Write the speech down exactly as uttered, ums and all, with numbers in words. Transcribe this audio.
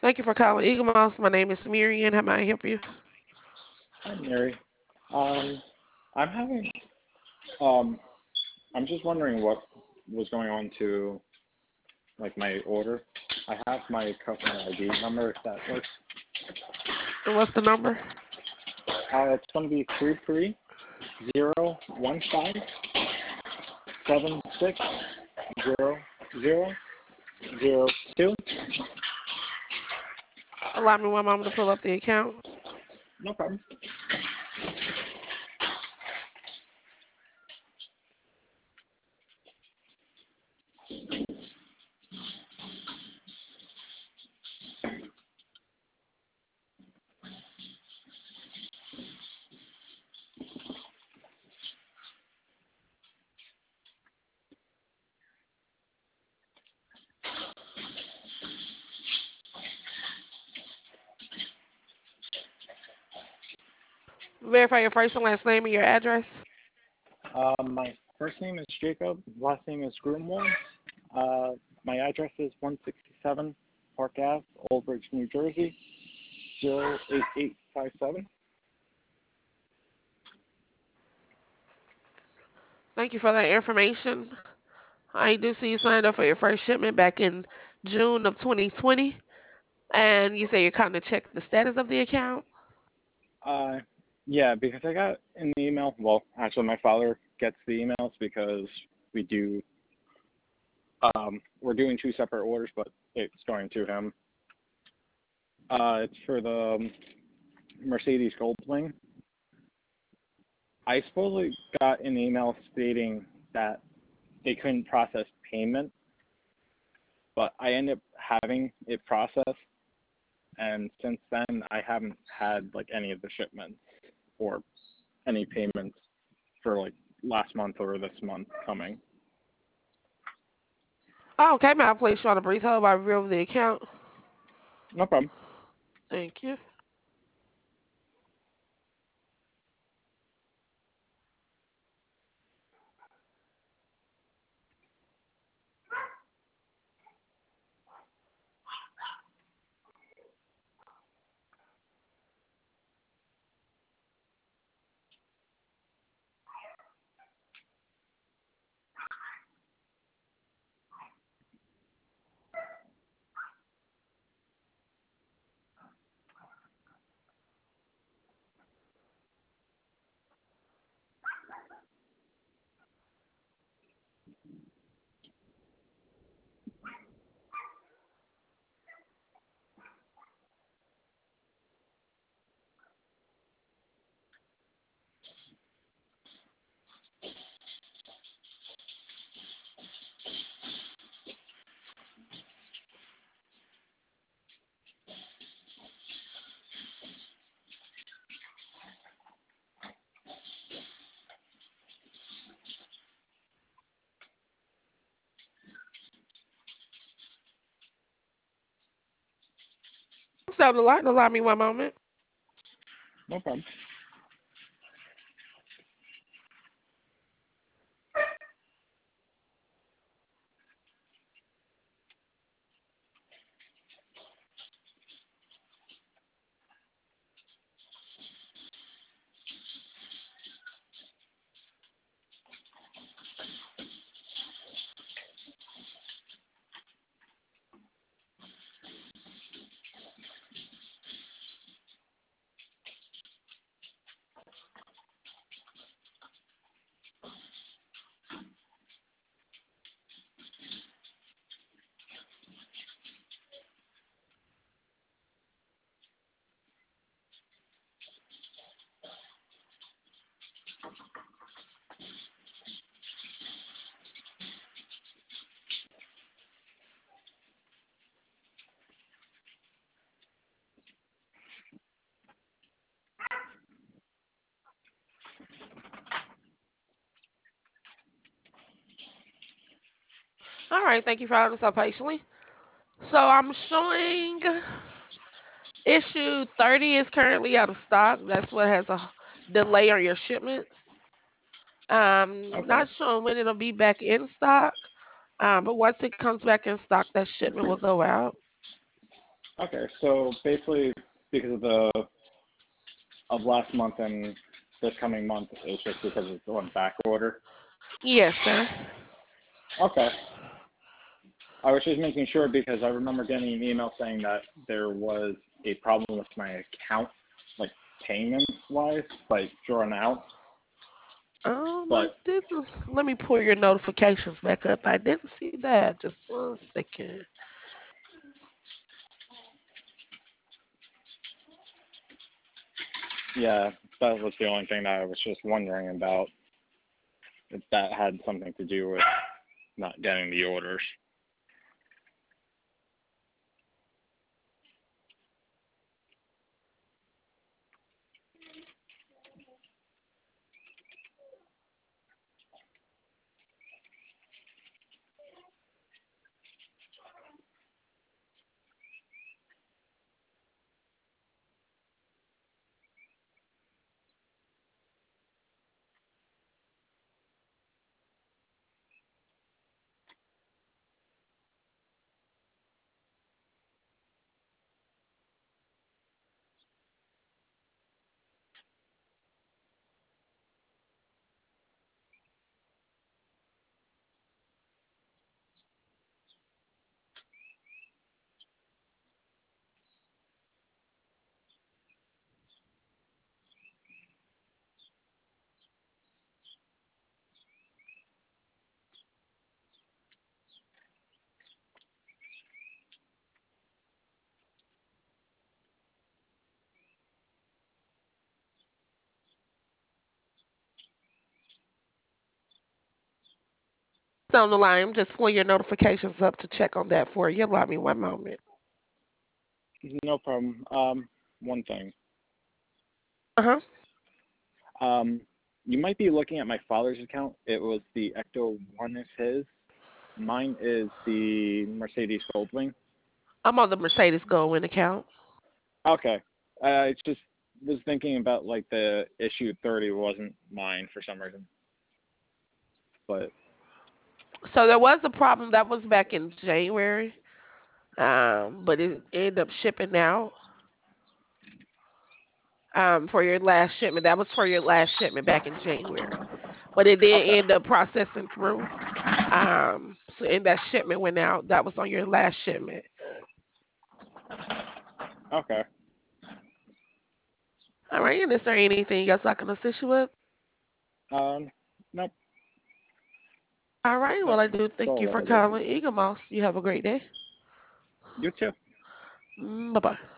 Thank you for calling Eagle Mouse. My name is Miriam. How may I help you? Hi, Mary. Um, I'm having, um, I'm just wondering what was going on to like my order. I have my customer I D number if that works. And what's the number? Uh, it's going to be three three zero one five seven six zero zero zero two. Allow me one moment to pull up the account. No problem. Verify your first and last name and your address. Um, my first name is Jacob. Last name is Grunwald. Uh, my address is one sixty-seven Park Ave, Old Bridge, New Jersey, zero eight eight five seven. Thank you for that information. I do see you signed up for your first shipment back in June of twenty twenty. And you say you're kind of check the status of the account. Uh, yeah, because I got in the email. Well, actually, my father gets the emails because we do. Um, we're doing two separate orders, but it's going to him. Uh, it's for the um, Mercedes Goldwing. I supposedly got an email stating that they couldn't process payment, but I ended up having it processed, and since then I haven't had like any of the shipments or any payments for like last month or this month coming. Oh, okay, may I place you on a brief hold while I review the account? No problem. Thank you. So the line, allow me one moment. No problem. All right, thank you for holding so patiently. So I'm showing issue thirty is currently out of stock. That's what has a delay on your shipments. Um, Okay. not sure when it'll be back in stock. Um, but once it comes back in stock, that shipment will go out. Okay, so basically, because of the of last month and this coming month, it's just because it's on back order. Yes, sir. Okay, I was just making sure because I remember getting an email saying that there was a problem with my account, like payments wise, like drawn out. Um, I But didn't. Let me pull your notifications back up. I didn't see that. Just one second. yeah, that was the only thing that I was just wondering about. If that had something to do with not getting the orders. On the line, just pull your notifications up to check on that for you. Allow me one moment. No problem. Um, one thing. Uh huh. Um, you might be looking at my father's account. It was the Ecto One is his. Mine is the Mercedes Goldwing. I'm on the Mercedes Goldwyn account. Okay. I just was thinking about like the issue thirty wasn't mine for some reason. But So there was a problem that was back in January, um, but it ended up shipping out um, for your last shipment. That was for your last shipment back in January, but it did okay. end up processing through. Um, so and that shipment went out. That was on your last shipment. Okay. All right. And is there anything else I can assist you with? Um, nope. All right. Nope. Well, I do That's thank you all for that I did. calling Eagle Moss. You have a great day. You too. Mm, bye bye.